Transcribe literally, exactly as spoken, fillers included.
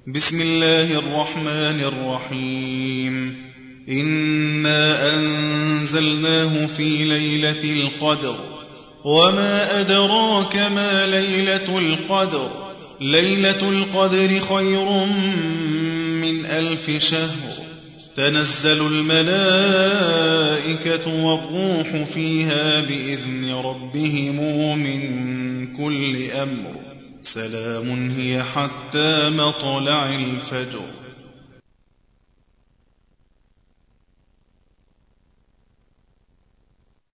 بسم الله الرحمن الرحيم إنا أنزلناه في ليلة القدر وما أدراك ما ليلة القدر ليلة القدر خير من ألف شهر تنزل الملائكة والروح فيها بإذن ربهم من كل أمر سلام هي حتى مطلع الفجر.